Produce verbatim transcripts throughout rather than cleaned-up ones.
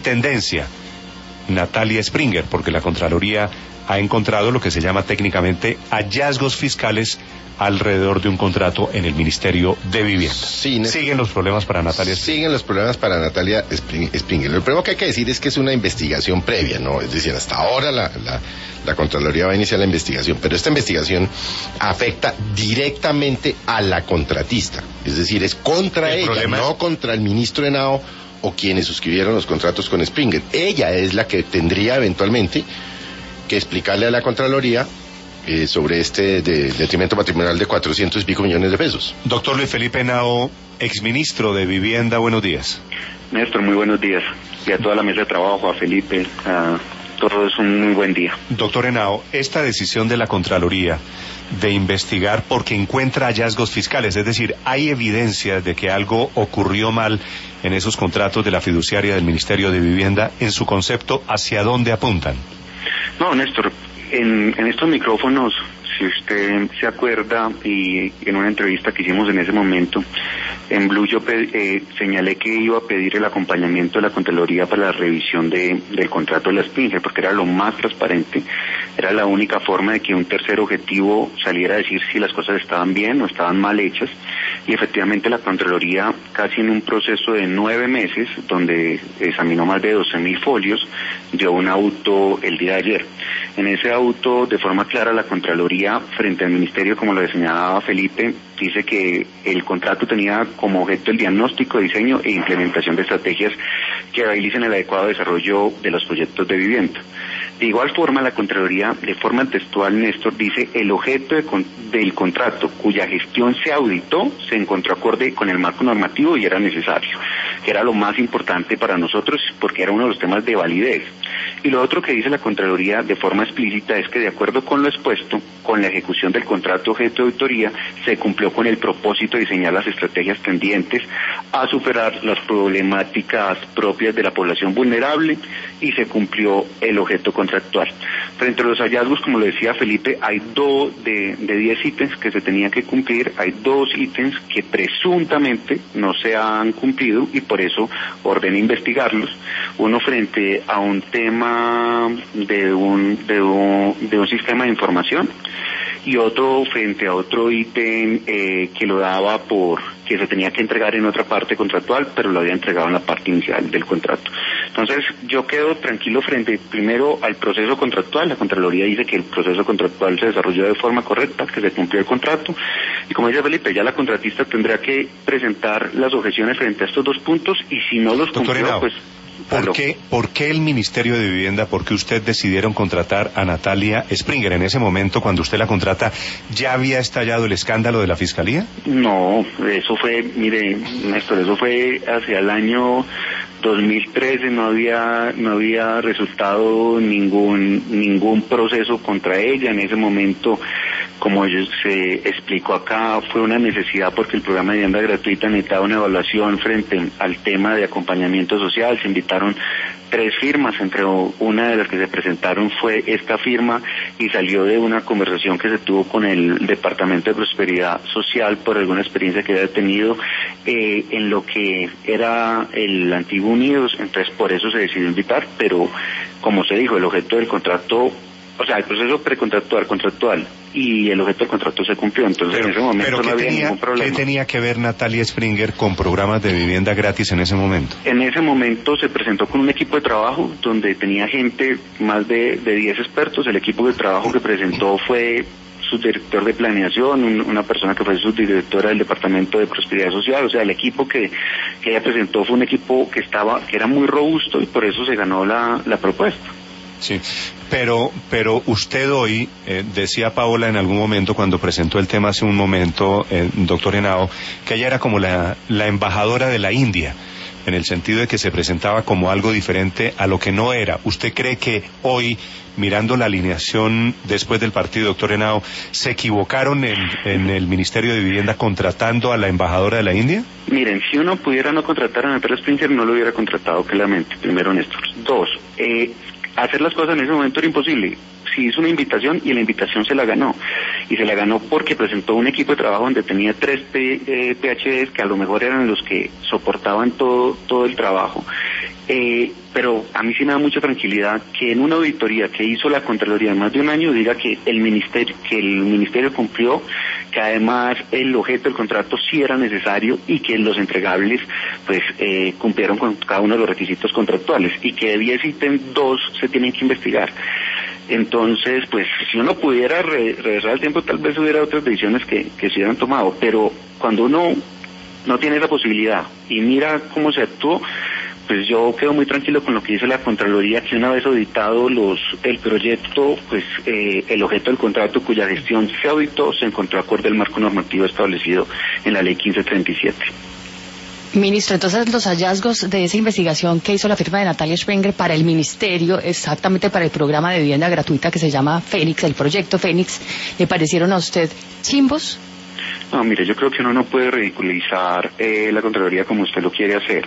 tendencia Natalia Springer, porque la Contraloría ha encontrado lo que se llama técnicamente hallazgos fiscales alrededor de un contrato en el Ministerio de Vivienda. Sí, siguen los problemas para Natalia Springer. Siguen los problemas para Natalia Springer. Lo primero que hay que decir es que es una investigación previa, ¿no? Es decir, hasta ahora la, la, la Contraloría va a iniciar la investigación, pero esta investigación afecta directamente a la contratista. Es decir, es contra el ella, problema... no contra el ministro Henao o quienes suscribieron los contratos con Springer. Ella es la que tendría eventualmente que explicarle a la Contraloría eh, sobre este de, detrimento patrimonial de cuatrocientos y pico millones de pesos. Doctor Luis Felipe Henao, exministro de Vivienda, buenos días. Néstor, muy buenos días. Y a toda la mesa de trabajo, a Felipe, a todos un muy buen día. Doctor Henao, esta decisión de la Contraloría de investigar porque encuentra hallazgos fiscales, es decir, hay evidencia de que algo ocurrió mal en esos contratos de la fiduciaria del Ministerio de Vivienda, en su concepto, ¿hacia dónde apuntan? No, Néstor, en, en estos micrófonos, si usted se acuerda, y en una entrevista que hicimos en ese momento, en Blue yo eh, señalé que iba a pedir el acompañamiento de la Contraloría para la revisión de, del contrato de la Springer, porque era lo más transparente, era la única forma de que un tercer objetivo saliera a decir si las cosas estaban bien o estaban mal hechas, y efectivamente la Contraloría, casi en un proceso de nueve meses, donde examinó más de doce mil folios, dio un auto el día de ayer. En ese auto, de forma clara, la Contraloría, frente al Ministerio, como lo señalaba Felipe, dice que el contrato tenía como objeto el diagnóstico, diseño e implementación de estrategias que viabilicen el adecuado desarrollo de los proyectos de vivienda. De igual forma, la Contraloría, de forma textual, Néstor, dice el objeto de con, del contrato cuya gestión se auditó se encontró acorde con el marco normativo y era necesario, que era lo más importante para nosotros porque era uno de los temas de validez. Y lo otro que dice la Contraloría de forma explícita es que de acuerdo con lo expuesto, con la ejecución del contrato objeto de auditoría, se cumplió con el propósito de diseñar las estrategias tendientes a superar las problemáticas propias de la población vulnerable y se cumplió el objeto contractual. Frente a los hallazgos, como lo decía Felipe, hay dos de, de diez ítems que se tenían que cumplir, hay dos ítems que presuntamente no se han cumplido y por eso ordena investigarlos. Uno frente a un tema de un, de un, de un sistema de información y otro frente a otro ítem eh, que lo daba por que se tenía que entregar en otra parte contractual, pero lo había entregado en la parte inicial del contrato. Entonces, yo quedo tranquilo frente, primero, al proceso contractual. La Contraloría dice que el proceso contractual se desarrolló de forma correcta, que se cumplió el contrato, y como dice Felipe, ya la contratista tendrá que presentar las objeciones frente a estos dos puntos, y si no los Doctor cumplió, Henao, pues... ¿Por qué, ¿Por qué el Ministerio de Vivienda, por qué usted decidieron contratar a Natalia Springer? En ese momento, cuando usted la contrata, ¿ya había estallado el escándalo de la Fiscalía? No, eso fue, mire, Néstor, eso fue hacia el año dos mil trece, no había no había resultado ningún ningún proceso contra ella. En ese momento, como se explicó acá, fue una necesidad porque el programa de vivienda gratuita necesitaba una evaluación frente al tema de acompañamiento social. Se invitaron tres firmas, entre una de las que se presentaron fue esta firma y salió de una conversación que se tuvo con el Departamento de Prosperidad Social por alguna experiencia que había tenido eh, en lo que era el antiguo Unidos, entonces por eso se decidió invitar, pero como se dijo, el objeto del contrato, o sea, el proceso precontractual, contractual y el objeto del contrato se cumplió, entonces pero, en ese momento no había tenía, ningún problema. ¿Qué tenía que ver Natalia Springer con programas de vivienda gratis en ese momento? En ese momento se presentó con un equipo de trabajo donde tenía gente, más de, de diez expertos. El equipo de trabajo que presentó fue subdirector de planeación, un, una persona que fue subdirectora del Departamento de Prosperidad Social, o sea, el equipo que, que ella presentó fue un equipo que estaba, que era muy robusto y por eso se ganó la, la propuesta. Sí, pero pero usted hoy, eh, decía Paola en algún momento cuando presentó el tema hace un momento, eh, doctor Henao, que ella era como la, la embajadora de la India, en el sentido de que se presentaba como algo diferente a lo que no era. ¿Usted cree que hoy, mirando la alineación después del partido, doctor Henao, se equivocaron en, en el Ministerio de Vivienda contratando a la embajadora de la India? Miren, si uno pudiera no contratar a Natalia Springer, no lo hubiera contratado, claramente, primero, Néstor. Dos, eh... hacer las cosas en ese momento era imposible. Sí hizo una invitación y la invitación se la ganó. Y se la ganó porque presentó un equipo de trabajo donde tenía tres P, eh, P H Ds que a lo mejor eran los que soportaban todo, todo el trabajo. Eh, pero a mí sí me da mucha tranquilidad que en una auditoría que hizo la Contraloría en más de un año diga que el ministerio que el ministerio cumplió, que además el objeto del contrato sí era necesario y que los entregables pues eh, cumplieron con cada uno de los requisitos contractuales y que de diez ítems dos se tienen que investigar. Entonces, pues si uno pudiera re regresar al tiempo, tal vez hubiera otras decisiones que, que se hubieran tomado, pero cuando uno no tiene esa posibilidad y mira cómo se actuó, pues yo quedo muy tranquilo con lo que dice la Contraloría, que una vez auditado los el proyecto, pues eh, el objeto del contrato cuya gestión se auditó se encontró acorde al marco normativo establecido en la ley quince treinta y siete. Ministro, entonces los hallazgos de esa investigación que hizo la firma de Natalia Springer para el Ministerio, exactamente para el programa de vivienda gratuita que se llama Fénix, el proyecto Fénix, ¿le parecieron a usted chimbos? No, mire, yo creo que uno no puede ridiculizar eh, la Contraloría como usted lo quiere hacer.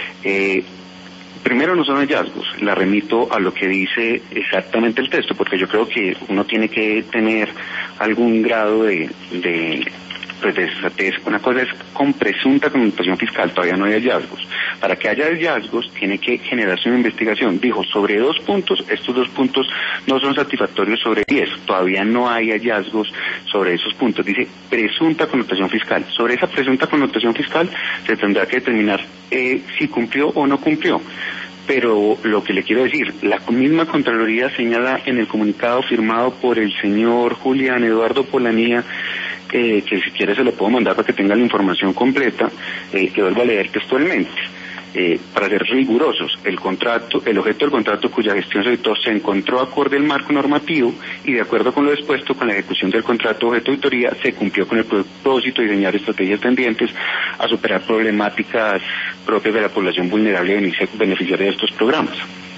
Eh, primero, no son hallazgos, la remito a lo que dice exactamente el texto, porque yo creo que uno tiene que tener algún grado de, de pues de desfachatez. Una cosa es con presunta connotación fiscal, todavía no hay hallazgos. Para que haya hallazgos tiene que generarse una investigación. Dijo, sobre dos puntos, estos dos puntos no son satisfactorios sobre diez, todavía no hay hallazgos sobre esos puntos. Dice presunta connotación fiscal. Sobre esa presunta connotación fiscal se tendrá que determinar eh, si cumplió o no cumplió. Pero lo que le quiero decir, la misma Contraloría señala en el comunicado firmado por el señor Julián Eduardo Polanía, eh, que si quiere se lo puedo mandar para que tenga la información completa, eh, que vuelvo a leer textualmente. Eh, para ser rigurosos, el contrato, el objeto del contrato cuya gestión se auditó se encontró acorde al marco normativo y de acuerdo con lo dispuesto con la ejecución del contrato objeto de auditoría se cumplió con el propósito de diseñar estrategias tendientes a superar problemáticas propias de la población vulnerable y beneficiaria de estos programas.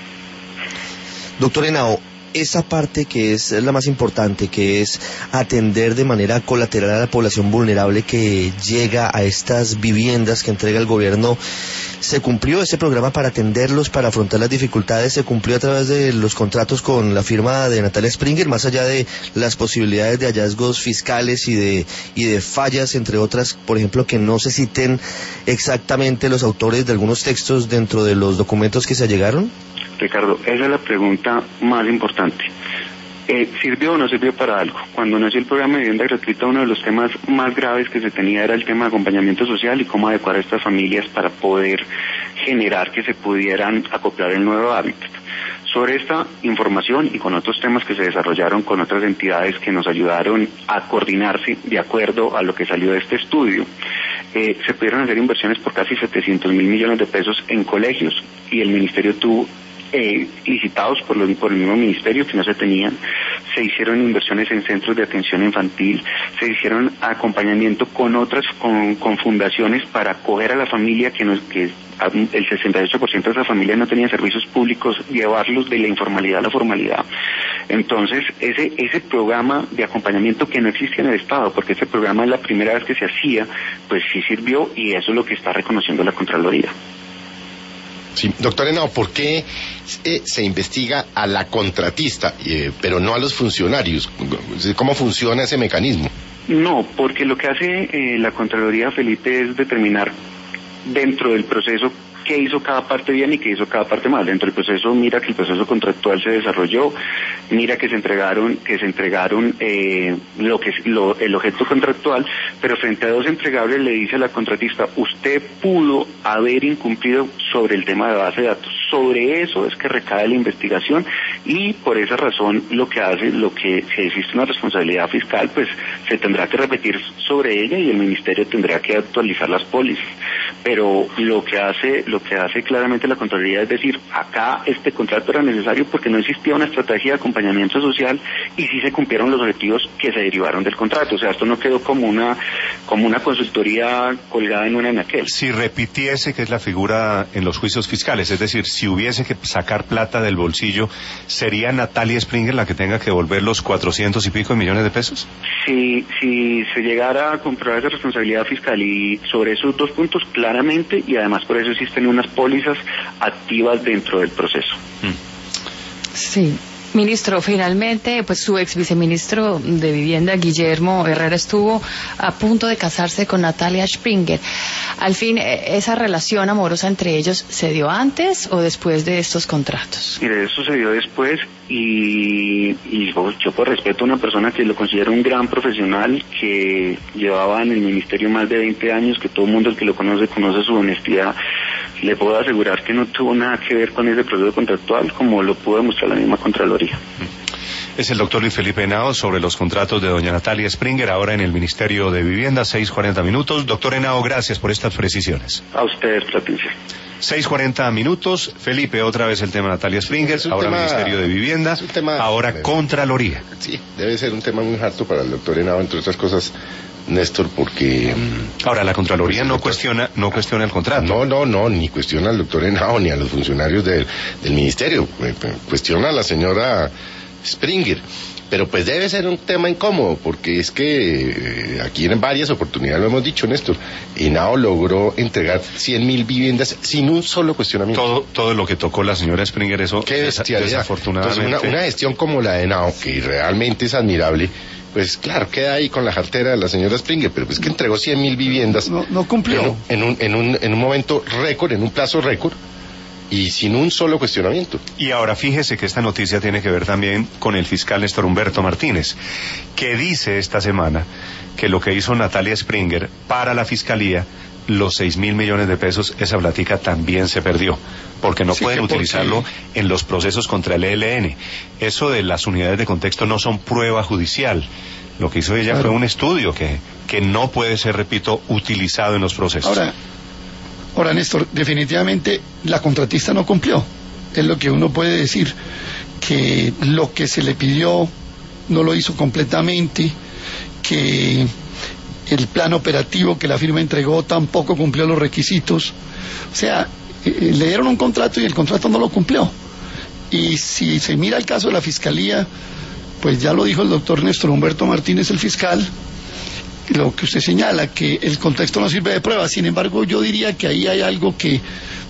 Doctor Henao, esa parte que es la más importante, que es atender de manera colateral a la población vulnerable que llega a estas viviendas que entrega el gobierno, ¿se cumplió ese programa para atenderlos, para afrontar las dificultades? ¿Se cumplió a través de los contratos con la firma de Natalia Springer, más allá de las posibilidades de hallazgos fiscales y de, y de fallas, entre otras, por ejemplo, que no se citen exactamente los autores de algunos textos dentro de los documentos que se allegaron? Ricardo, esa es la pregunta más importante. Eh, ¿Sirvió o no sirvió para algo? Cuando nació el programa de vivienda gratuita, uno de los temas más graves que se tenía era el tema de acompañamiento social y cómo adecuar a estas familias para poder generar que se pudieran acoplar el nuevo hábitat. Sobre esta información y con otros temas que se desarrollaron con otras entidades que nos ayudaron a coordinarse de acuerdo a lo que salió de este estudio, eh, se pudieron hacer inversiones por casi setecientos mil millones de pesos en colegios y el ministerio tuvo Eh, licitados por, lo, por el mismo ministerio que no se tenían, se hicieron inversiones en centros de atención infantil, se hicieron acompañamiento con otras, con, con fundaciones para acoger a la familia que, no, que el sesenta y ocho por ciento de esa familia no tenía servicios públicos, llevarlos de la informalidad a la formalidad. Entonces, ese, ese programa de acompañamiento que no existía en el Estado, porque ese programa es la primera vez que se hacía, pues sí sirvió y eso es lo que está reconociendo la Contraloría. Sí, doctor Henao, ¿por qué eh, se investiga a la contratista, eh, pero no a los funcionarios? ¿Cómo funciona ese mecanismo? No, porque lo que hace eh, la Contraloría, Felipe, es determinar dentro del proceso qué hizo cada parte bien y qué hizo cada parte mal. Dentro del proceso mira que el proceso contractual se desarrolló, mira que se entregaron, que se entregaron eh, lo que lo, el objeto contractual, pero frente a dos entregables le dice a la contratista, usted pudo haber incumplido sobre el tema de base de datos. Sobre eso es que recae la investigación y por esa razón lo que hace, lo que si existe una responsabilidad fiscal, pues se tendrá que repetir sobre ella y el ministerio tendrá que actualizar las pólizas. Pero lo que hace, lo que hace claramente la Contraloría es decir, acá este contrato era necesario porque no existía una estrategia de acompañamiento social y sí se cumplieron los objetivos que se derivaron del contrato. O sea, esto no quedó como una, como una consultoría colgada en una anaquel. Si repitiese que es la figura en los juicios fiscales, es decir, si hubiese que sacar plata del bolsillo, ¿sería Natalia Springer la que tenga que devolver los cuatrocientos y pico de millones de pesos? Si, si se llegara a comprobar esa responsabilidad fiscal y sobre esos dos puntos claramente, y además por eso existen unas pólizas activas dentro del proceso. Sí. Ministro, finalmente, pues su ex viceministro de Vivienda, Guillermo Herrera, estuvo a punto de casarse con Natalia Springer. Al fin, ¿esa relación amorosa entre ellos se dio antes o después de estos contratos? Mire, eso se dio después y, y yo, yo por respeto a una persona que lo considero un gran profesional, que llevaba en el ministerio más de veinte años, que todo el mundo el que lo conoce, conoce su honestidad, le puedo asegurar que no tuvo nada que ver con ese proceso contractual, como lo pudo demostrar la misma Contraloría. Es el doctor Luis Felipe Henao sobre los contratos de doña Natalia Springer, ahora en el Ministerio de Vivienda, seis cuarenta minutos. Doctor Henao, gracias por estas precisiones. A ustedes por la atención. seis cuarenta minutos. Felipe, otra vez el tema Natalia Springer, ahora tema, Ministerio de Vivienda, tema, ahora debe, Contraloría. Sí, debe ser un tema muy harto para el doctor Henao, entre otras cosas, Néstor, porque... Ahora, la Contraloría no cuestiona no cuestiona el contrato. No, no, no, ni cuestiona al doctor Henao, ni a los funcionarios del, del Ministerio. Cuestiona a la señora Springer. Pero pues debe ser un tema incómodo, porque es que eh, aquí en varias oportunidades lo hemos dicho, Néstor, Henao logró entregar cien mil viviendas sin un solo cuestionamiento. Todo todo lo que tocó la señora Springer, eso Qué bestialidad. Desafortunadamente. Entonces, una, una gestión como la de Henao, que realmente es admirable, pues claro, queda ahí con la jartera de la señora Springer, pero pues que entregó cien mil viviendas. No, no cumplió. En un, en, un, en un momento récord, en un plazo récord, y sin un solo cuestionamiento. Y ahora fíjese que esta noticia tiene que ver también con el fiscal Néstor Humberto Martínez, que dice esta semana que lo que hizo Natalia Springer para la fiscalía, los seis mil millones de pesos, esa platica también se perdió, porque no sí, pueden utilizarlo porque... en los procesos contra el E L N. Eso de las unidades de contexto no son prueba judicial. Lo que hizo ella claro. fue un estudio que, que no puede ser, repito, utilizado en los procesos. Ahora, ahora, Néstor, definitivamente la contratista no cumplió. Es lo que uno puede decir, que lo que se le pidió no lo hizo completamente, que el plan operativo que la firma entregó tampoco cumplió los requisitos. O sea, eh, le dieron un contrato y el contrato no lo cumplió. Y si se mira el caso de la Fiscalía, pues ya lo dijo el doctor Néstor Humberto Martínez, el fiscal, lo que usted señala, que el contexto no sirve de prueba. Sin embargo, yo diría que ahí hay algo que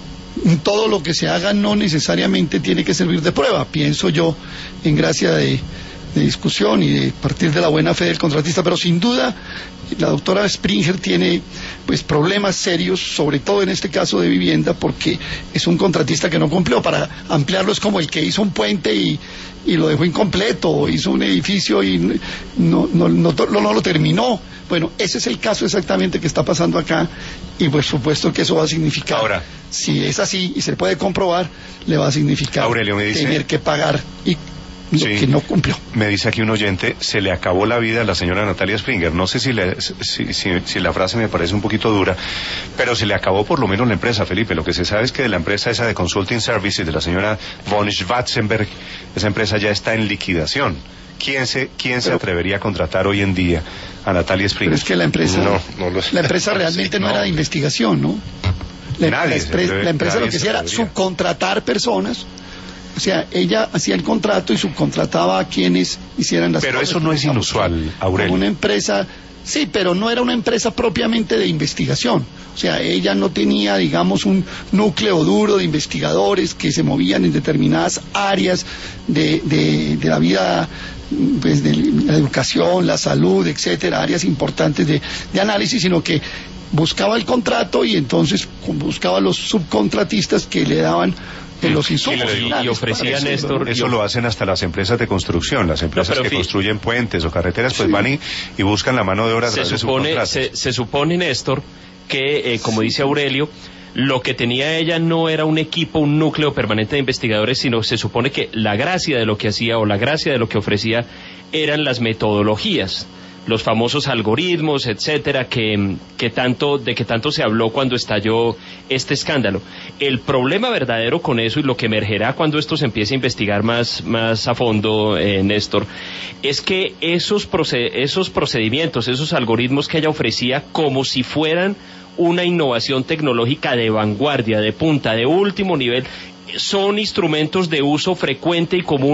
todo lo que se haga no necesariamente tiene que servir de prueba. Pienso yo, en gracia de, de discusión y de partir de la buena fe del contratista, pero sin duda la doctora Springer tiene pues problemas serios, sobre todo en este caso de vivienda, porque es un contratista que no cumplió. Para ampliarlo es como el que hizo un puente y, y lo dejó incompleto, o hizo un edificio y no, no, no, no, no lo terminó. Bueno, ese es el caso exactamente que está pasando acá, y por supuesto que eso va a significar, ahora, si es así y se puede comprobar, le va a significar Aurelio me dice, tener que pagar y lo sí, que no cumplió. Me dice aquí un oyente, se le acabó la vida a la señora Natalia Springer. No sé si, le, si, si, si la frase me parece un poquito dura, pero se le acabó por lo menos la empresa, Felipe. Lo que se sabe es que de la empresa esa de Consulting Services de la señora von Schwarzenberg, esa empresa ya está en liquidación. ¿Quién se, quién se atrevería a contratar hoy en día a Natalia Springer? Pero es que la empresa, no, no lo sé. La empresa realmente sí, no, no era de investigación, ¿no? La, nadie la, expre, la empresa lo que hacía era subcontratar personas. O sea, ella hacía el contrato y subcontrataba a quienes hicieran las pero cosas. Pero eso no es inusual, Aurelio. Como una empresa, sí, pero no era una empresa propiamente de investigación. O sea, ella no tenía, digamos, un núcleo duro de investigadores que se movían en determinadas áreas de, de, de la vida, pues, de la educación, la salud, etcétera, áreas importantes de, de análisis, sino que buscaba el contrato y entonces buscaba los subcontratistas que le daban en los insumos. Y, y, y ofrecía Néstor, eso lo hacen hasta las empresas de construcción, las empresas no, que fi... construyen puentes o carreteras, pues sí. van y, y buscan la mano de obra. Se supone, se, se supone, Néstor, que eh, como dice Aurelio, lo que tenía ella no era un equipo, un núcleo permanente de investigadores, sino se supone que la gracia de lo que hacía o la gracia de lo que ofrecía eran las metodologías, los famosos algoritmos, etcétera, que, que tanto, de que tanto se habló cuando estalló este escándalo. El problema verdadero con eso, y lo que emergerá cuando esto se empiece a investigar más, más a fondo, eh, Néstor, es que esos, proced- esos procedimientos, esos algoritmos que ella ofrecía como si fueran una innovación tecnológica de vanguardia, de punta, de último nivel, son instrumentos de uso frecuente y común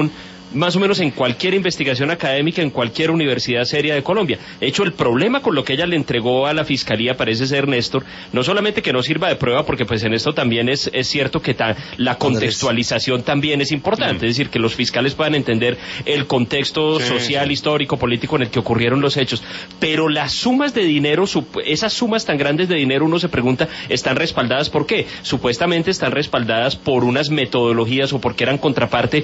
más o menos en cualquier investigación académica, en cualquier universidad seria de Colombia. De hecho, el problema con lo que ella le entregó a la Fiscalía parece ser, Néstor, no solamente que no sirva de prueba, porque pues en esto también es, es cierto que ta, la contextualización también es importante, mm. es decir, que los fiscales puedan entender el contexto sí, social, sí. histórico, político en el que ocurrieron los hechos, pero las sumas de dinero, esas sumas tan grandes de dinero, uno se pregunta, ¿están respaldadas por qué? Supuestamente están respaldadas por unas metodologías o porque eran contraparte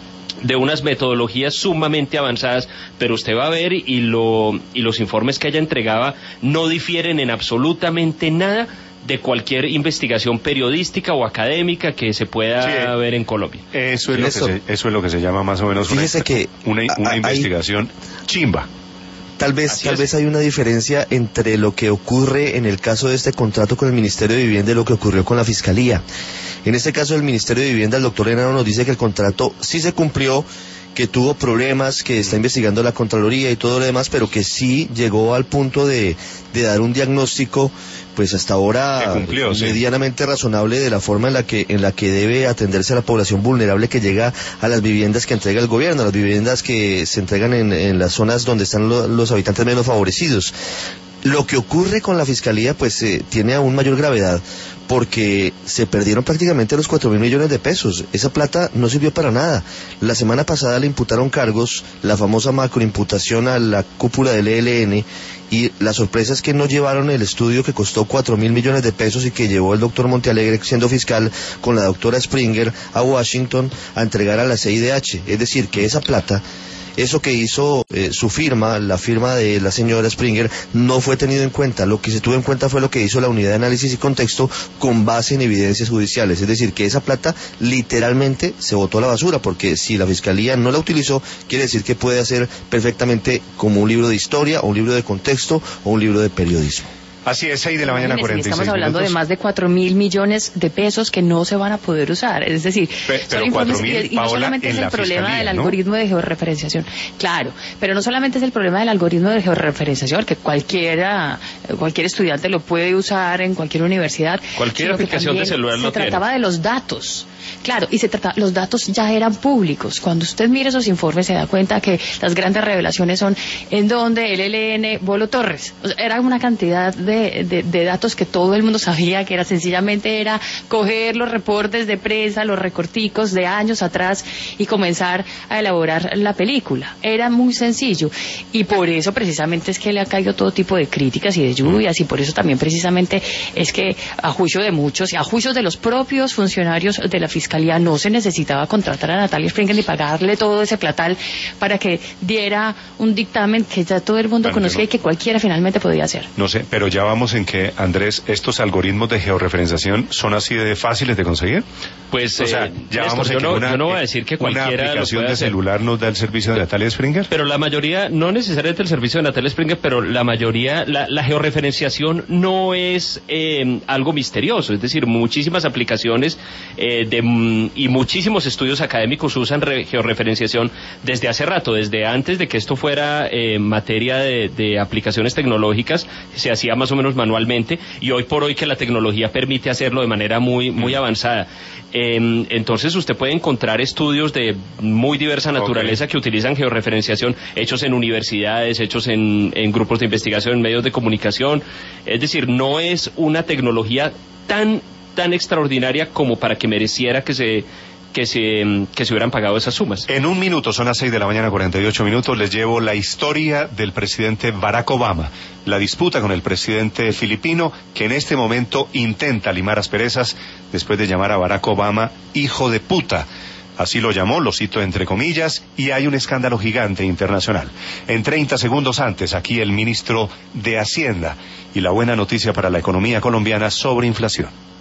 de unas metodologías sumamente avanzadas, pero usted va a ver y, lo, y los informes que ella entregaba no difieren en absolutamente nada de cualquier investigación periodística o académica que se pueda sí, ver en Colombia. Eso es, lo que se, eso es lo que se llama más o menos una, que una, una a, investigación hay, chimba. Tal vez, tal vez hay una diferencia entre lo que ocurre en el caso de este contrato con el Ministerio de Vivienda y lo que ocurrió con la Fiscalía. En este caso, el Ministerio de Vivienda, el doctor Henao nos dice que el contrato sí se cumplió, que tuvo problemas, que está investigando la Contraloría y todo lo demás, pero que sí llegó al punto de, de dar un diagnóstico, pues hasta ahora cumplió, medianamente sí. razonable de la forma en la que en la que debe atenderse a la población vulnerable que llega a las viviendas que entrega el gobierno, a las viviendas que se entregan en, en las zonas donde están lo, los habitantes menos favorecidos. Lo que ocurre con la Fiscalía pues eh, tiene aún mayor gravedad, porque se perdieron prácticamente los cuatro mil millones de pesos. Esa plata no sirvió para nada. La semana pasada le imputaron cargos, la famosa macroimputación a la cúpula del E L N, y la sorpresa es que no llevaron el estudio que costó cuatro mil millones de pesos y que llevó el doctor Montealegre, siendo fiscal, con la doctora Springer a Washington a entregar a la C I D H. Es decir, que esa plata, eso que hizo eh, su firma, la firma de la señora Springer, no fue tenido en cuenta. Lo que se tuvo en cuenta fue lo que hizo la Unidad de Análisis y Contexto con base en evidencias judiciales. Es decir, que esa plata literalmente se botó a la basura, porque si la Fiscalía no la utilizó, quiere decir que puede hacer perfectamente como un libro de historia, o un libro de contexto, o un libro de periodismo. Así es, seis de la mañana, cuarenta y seis Estamos hablando minutos. de más de cuatro mil millones de pesos que no se van a poder usar. Es decir, Pe pero cuatro mil, y no solamente es el problema del algoritmo de georreferenciación. Claro, pero no solamente es el problema del algoritmo de georreferenciación, que cualquiera, cualquier estudiante lo puede usar en cualquier universidad. Cualquier aplicación de celular lo tiene. Se trataba de los datos. Claro, y se trata, los datos ya eran públicos. Cuando usted mira esos informes se da cuenta que las grandes revelaciones son en donde el E L N voló torres. O sea, era una cantidad de, de, de datos que todo el mundo sabía que era sencillamente era coger los reportes de prensa, los recorticos de años atrás y comenzar a elaborar la película. Era muy sencillo y por eso precisamente es que le ha caído todo tipo de críticas y de lluvias, y por eso también precisamente es que a juicio de muchos y a juicio de los propios funcionarios de la Fiscalía no se necesitaba contratar a Natalia Springer ni pagarle todo ese platal para que diera un dictamen que ya todo el mundo bueno, conocía no, y que cualquiera finalmente podía hacer. No sé, pero ya vamos en que, Andrés, ¿estos algoritmos de georreferenciación son así de fáciles de conseguir? Pues, o sea, eh, ya Néstor, vamos en yo, que no, una, yo no voy a decir que cualquiera una aplicación lo de hacer. celular nos da el servicio de Natalia Springer. Pero la mayoría, no necesariamente el servicio de Natalia Springer, pero la mayoría, la, la georreferenciación no es eh, algo misterioso. Es decir, muchísimas aplicaciones eh, de, y muchísimos estudios académicos usan re, georreferenciación desde hace rato, desde antes de que esto fuera eh, materia de, de aplicaciones tecnológicas, se hacía más o menos manualmente, y hoy por hoy que la tecnología permite hacerlo de manera muy, muy avanzada. Eh, entonces usted puede encontrar estudios de muy diversa naturaleza okay. que utilizan georreferenciación, hechos en universidades, hechos en, en grupos de investigación, en medios de comunicación. Es decir, no es una tecnología tan, tan extraordinaria como para que mereciera que se... Que se, que se hubieran pagado esas sumas. En un minuto, son las seis de la mañana, cuarenta y ocho minutos, les llevo la historia del presidente Barack Obama, la disputa con el presidente filipino, que en este momento intenta limar asperezas después de llamar a Barack Obama hijo de puta. Así lo llamó, lo cito entre comillas, y hay un escándalo gigante internacional. En treinta segundos antes, aquí el ministro de Hacienda y la buena noticia para la economía colombiana sobre inflación.